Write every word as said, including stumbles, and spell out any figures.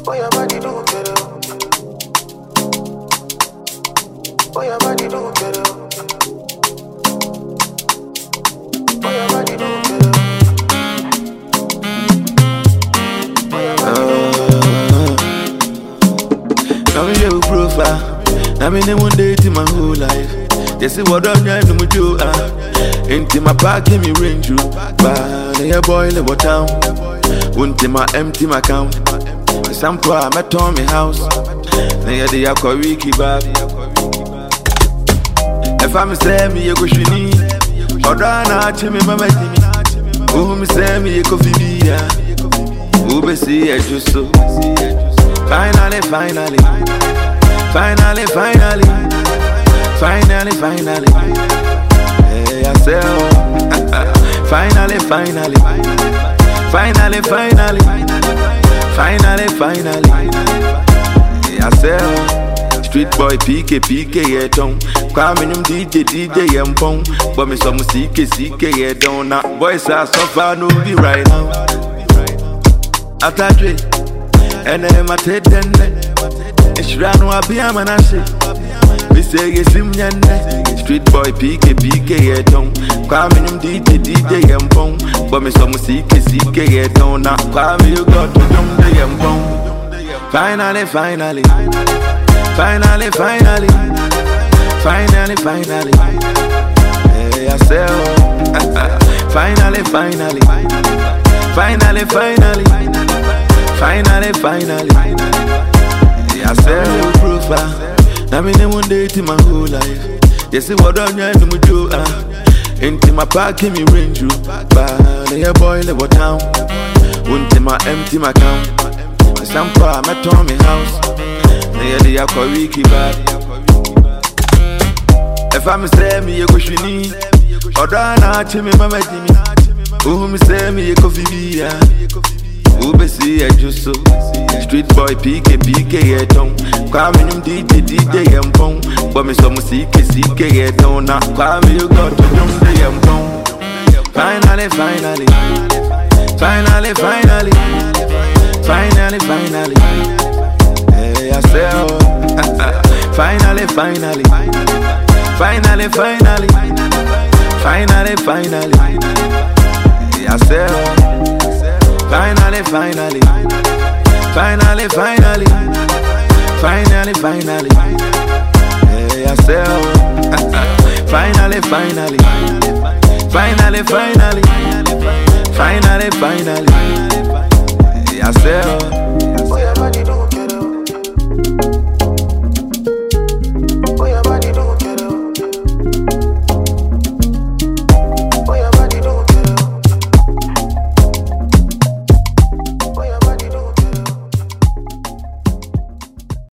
Oh, your body do better. Oh, your body do better. Oh, your body do better. Oh, your body do better. Now me your profile. Now me one day to my whole life. They say what I'm doing to do. Ah, into my park give me range through. But your boy live what town. Until my empty my account. Some poor I'm at Tommy house. Now the aqua wiki bab. If I'm say me a kushini, or dana chimmy mama Jimmy. Who me say me a coffee beer. Who be see a just so. Finally, finally, finally, finally, finally, finally. Hey, I say, oh. Finally, finally, finally, finally, finally, finally. Hey, I say, oh. Street boy P K P K yeah town. Kwame num D J D J yampong. But me some C K C K yeah down. Now boys are so far no be right now. After three. And I'm at it then. It's ran wa be a manashi. We say yes him yende. Street boy P K P K yeah down. Kwame num D J D J yampong. But me some C K C K yeah down. Now Kwame you got to jump the yampong. Finally, finally, finally, finally, finally, finally. Hey, I say oh. Finally, finally, finally, finally. Finally, finally, yeah, I said your profile. Now me one day to my whole life. You see what I'm doing to do. Ah, into my park give me range through. But your boy live what town. Until my empty my account. Some poor I'm at Tommy house. Now the aqua wiki bad. If I'm say me a kushini, or dana chimmy mama Jimmy. Who me say me a coffee beer. Who be see a just so. Street boy P K P K yeah town. Kwame num D J D J yampong. But me some C K C K yeah down. Now Kwame you got to jump the yampong. Finally, finally, finally, finally, finally, finally. Hey, I say oh. Finally, finally, finally, finally, finally, finally. Hey, I say oh. Finally, finally, finally, finally, finally, finally. Hey, I say oh. Finally, finally, finally, finally, finally, finally. Hey, I say oh.